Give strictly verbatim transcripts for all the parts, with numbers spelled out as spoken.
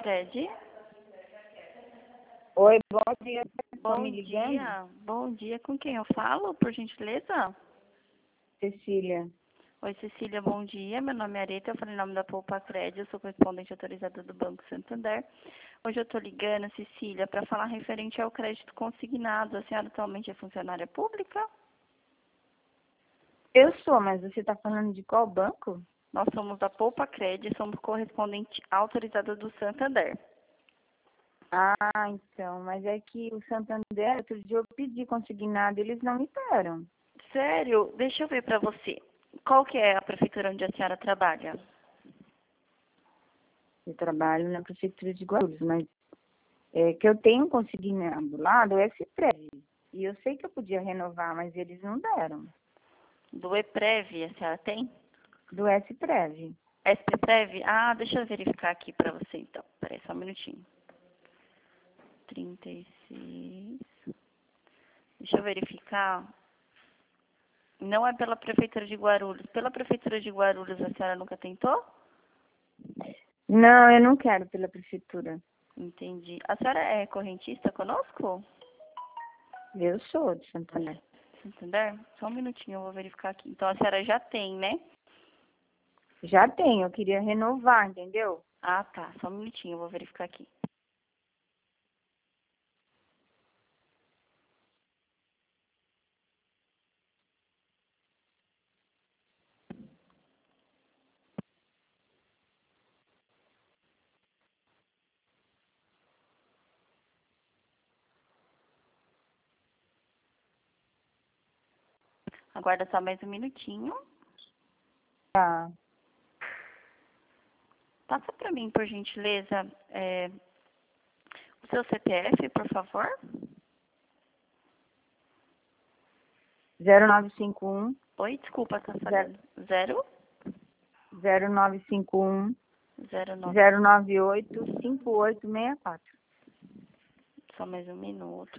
Cred. Oi, bom dia. Estão Bom me ligando? dia. Bom dia. Com quem eu falo, por gentileza? Cecília. Oi, Cecília, bom dia. Meu nome é Areta, eu falei em nome da Poupa Cred, eu sou correspondente autorizada do Banco Santander. Hoje eu estou ligando, Cecília, para falar referente ao crédito consignado. A senhora atualmente é funcionária pública? Eu sou, mas você está falando de qual banco? Nós somos da Poupa Cred, somos correspondente autorizada do Santander. Ah, então, mas é que o Santander, outro dia eu pedi consignado, eles não me deram. Sério? Deixa eu ver para você. Qual que é a prefeitura onde a senhora trabalha? Eu trabalho na prefeitura de Guarulhos, mas é que eu tenho consignado lá do S-Prev. E eu sei que eu podia renovar, mas eles não deram. Do EPREV, a senhora tem? Do S-Prev. SPPrev? Ah, deixa eu verificar aqui para você então. Peraí, só um minutinho. trinta e seis. Deixa eu verificar. Não é pela Prefeitura de Guarulhos. Pela Prefeitura de Guarulhos a senhora nunca tentou? Não, eu não quero pela prefeitura. Entendi. A senhora é correntista conosco? Eu sou de Santander. Santander? Só um minutinho, eu vou verificar aqui. Então a senhora já tem, né? Já tenho, eu queria renovar, entendeu? Ah, tá. Só um minutinho, eu vou verificar aqui. Aguarda só mais um minutinho. Tá. Passa para mim, por gentileza, é, o seu C P F, por favor. zero nove cinco um, Oi, desculpa, tá falhando. Zero? zero nove cinco um, Zero nove. zero nove oito, cinco oito seis quatro. Só mais um minuto.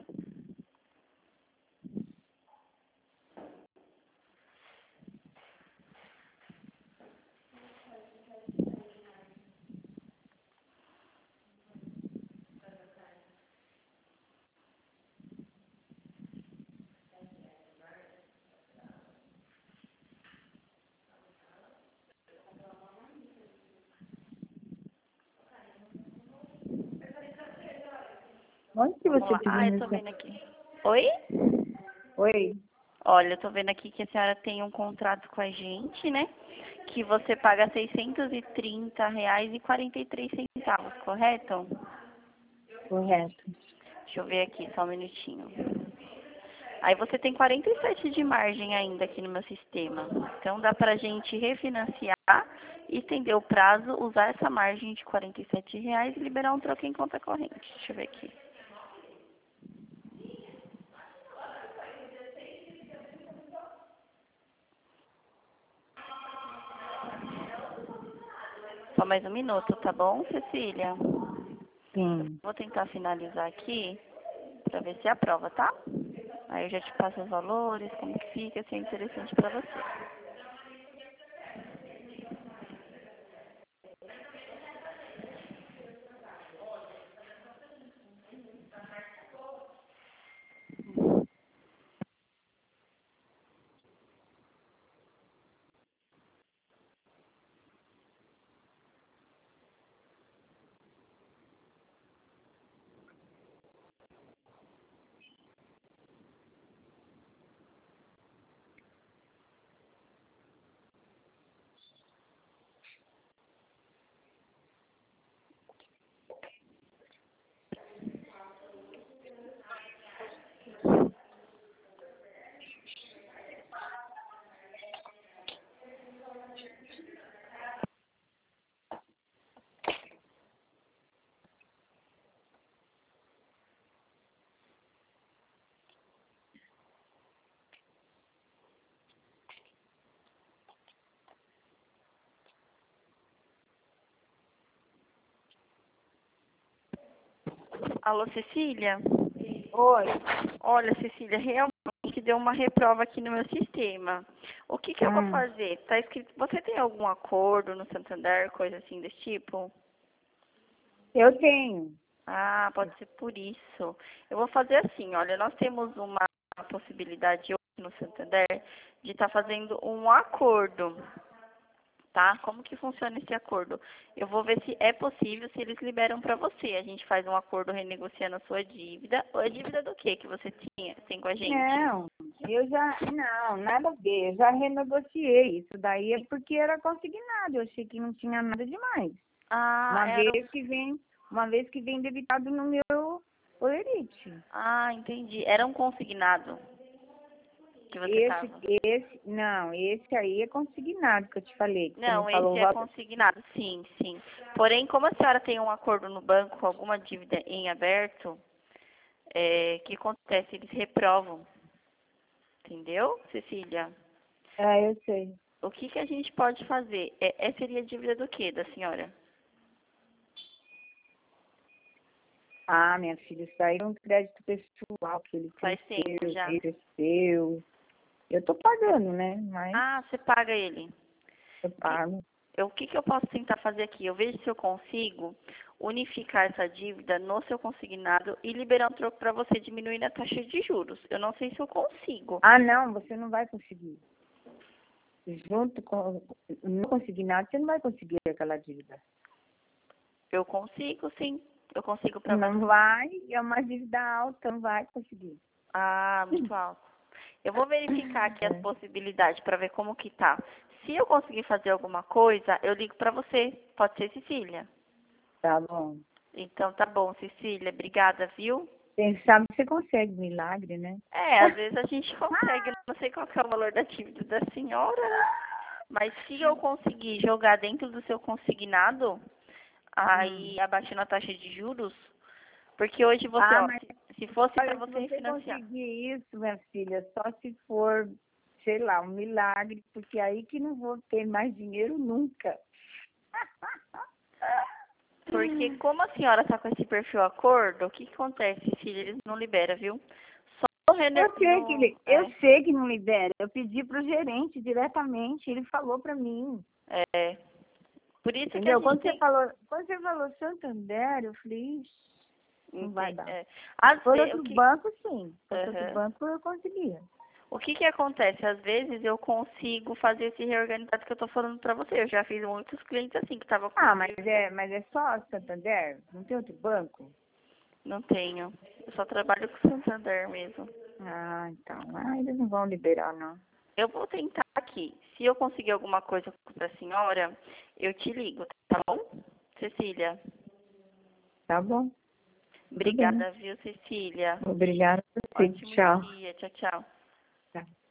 Onde que Vamos você lá. pediu Ah, eu meu tô C- vendo aqui. Oi? Oi? Olha, eu tô vendo aqui que a senhora tem um contrato com a gente, né? Que você paga seiscentos e trinta reais e quarenta e três centavos, correto? Correto. Deixa eu ver aqui, só um minutinho. Aí você tem quarenta e sete de margem ainda aqui no meu sistema. Então dá pra gente refinanciar, estender o prazo, usar essa margem de quarenta e sete reais e liberar um troco em conta corrente. Deixa eu ver aqui. Só mais um minuto, tá bom, Cecília? Sim. Vou tentar finalizar aqui pra ver se aprova, tá? Aí eu já te passo os valores, como que fica, se é interessante pra você. Alô, Cecília? Oi. Olha, Cecília, realmente deu uma reprova aqui no meu sistema. O que que eu vou Hum. fazer? Tá escrito, você tem algum acordo no Santander, coisa assim desse tipo? Eu tenho. Ah, pode ser por isso. Eu vou fazer assim, olha, nós temos uma possibilidade hoje no Santander de estar fazendo um acordo, tá? Como que funciona esse acordo? Eu vou ver se é possível, se eles liberam para você. A gente faz um acordo renegociando a sua dívida. A dívida do que que você tinha, tem com a gente? Não, eu já, não, nada a ver, eu já renegociei. Isso daí é porque era consignado, eu achei que não tinha nada demais. Ah, Uma era... vez que vem, uma vez que vem debitado no meu olerite. Ah, entendi. Era um consignado que você Esse, tava. esse, não, esse aí é consignado que eu te falei, que você me Não, falou esse o é valor. consignado, sim, sim. Porém, como a senhora tem um acordo no banco com alguma dívida em aberto, é, o que acontece? Eles reprovam. Entendeu, Cecília? Ah, eu sei. O que, que a gente pode fazer? É, é seria dívida do quê, da senhora? Ah, minha filha, isso aí é um crédito pessoal que ele Faz tempo cresceu, já. cresceu. Eu tô pagando, né? Mas Ah, você paga ele. eu Que- pago. eu- O que, que eu posso tentar fazer aqui? Eu vejo se eu consigo unificar essa dívida no seu consignado e liberar um troco para você diminuir a taxa de juros. Eu não sei se eu consigo. Ah, não, você não vai conseguir. Junto com no consignado, você não vai conseguir aquela dívida. Eu consigo, sim. Eu consigo para você. Não vai, é uma dívida alta, não vai conseguir. Ah, muito alto. Eu vou verificar aqui as É, possibilidades para ver como que tá. Se eu conseguir fazer alguma coisa, eu ligo para você. Pode ser, Cecília? tá bom. Então tá bom, Cecília. Obrigada, viu? Quem sabe você consegue milagre, né? É, às vezes a gente consegue. Não sei qual que é o valor da dívida da senhora, né? Mas se eu conseguir jogar dentro do seu consignado, Hum. aí abaixando a taxa de juros, porque hoje você, Ah, ó, mas se, se fosse para olha, se você você refinanciar. conseguir isso, minha filha, só se for, sei lá, um milagre, porque aí que não vou ter mais dinheiro nunca. Porque como a senhora está com esse perfil acordo, o que, que acontece, filha? Eles não liberam, viu? Só no, rene- Eu sei que no ele, eu é, sei que não libera. Eu pedi pro gerente diretamente, ele falou pra mim. é, por isso que a Entendeu? gente Quando você tem. falou, quando você falou Santander, eu falei, "Ixi, não vai ente- dar. é, às Por vezes, o outro que, banco, sim. Por outro aham. banco eu conseguia. O que que acontece? Às vezes eu consigo fazer esse reorganizado que eu tô falando pra você. Eu já fiz muitos clientes assim que estavam com Ah, mas dívida. é, mas é só Santander? Não tem outro banco? Não tenho. Eu só trabalho com Santander mesmo. Ah, então. Ah, eles não vão liberar, não. Eu vou tentar aqui. Se eu conseguir alguma coisa pra senhora, eu te ligo, tá bom? Cecília. Tá bom. Tudo bem. Obrigada, viu, Cecília? Obrigada por você. Ótimo Tchau. dia. Tchau, tchau. Tchau.